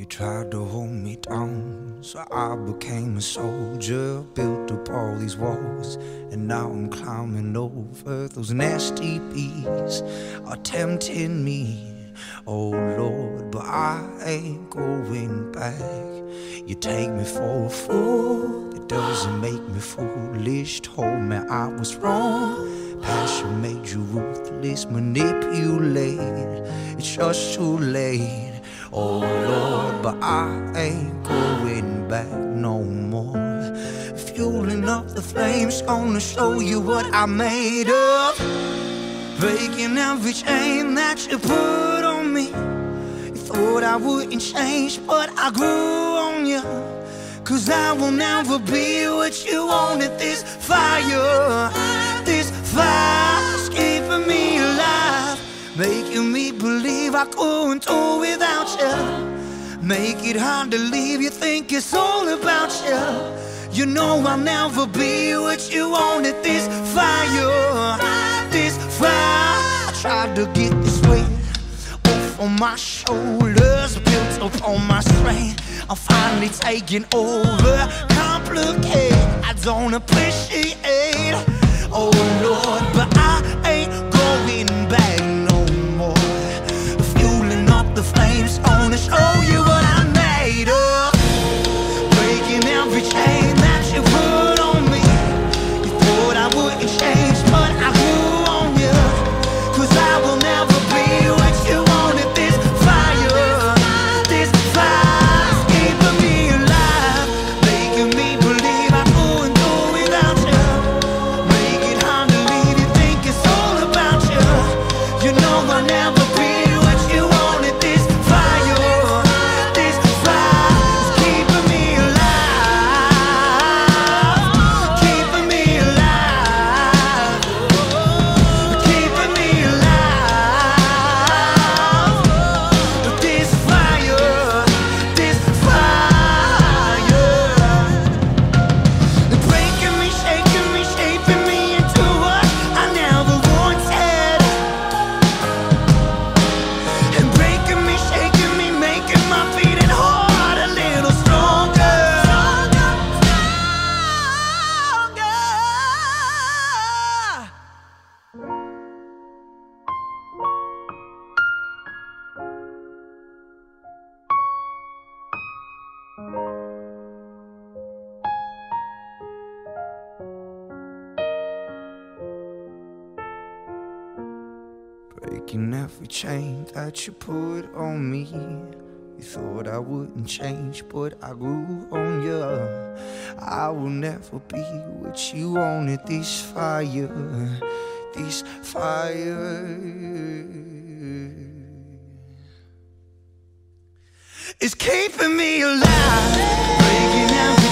tried to hold me down, so I became a soldier. Built up all these walls, and now I'm climbing over those nasty bees are tempting me, oh Lord, but I ain't going back. You take me for a fool, it doesn't make me foolish. Told me I was wrong, passion made you ruthless, manipulate. It's just too late, oh Lord, but I ain't going back no more. Fueling up the flames, gonna show you what I made of. Breaking every chain that you put on me. You thought I wouldn't change, but I grew on you. Cause I will never be what you wanted. This fire's keeping me alive, making me believe I couldn't do without you. Make it hard to leave, you think it's all about you. You know I'll never be what you wanted. This fire I tried to get this weight off on my shoulders, built up on my strength. I'm finally taking over. Complicate, I don't appreciate, oh Lord, but I ain't going back no more. Fueling up the flames, gonna show you what I made of. Breaking every chain that you put on me. You thought I wouldn't change, but I grew on you. Cause I will never be what you wanted. This fire's keeping me alive, making me believe I couldn't do without you. Make it hard to leave, you think it's all about you. You know I'll never be what you wanted. This fire's keeping me alive, keeping me alive, keeping me alive. This fire, breaking me, shaking me, shaping me into what I never wanted. And breaking me, shaking me, making my beating heart a little stronger. Breaking every chain that you put on me. You thought I wouldn't change, but I grew on you. I will never be what you wanted. This fire is keeping me alive. Breaking every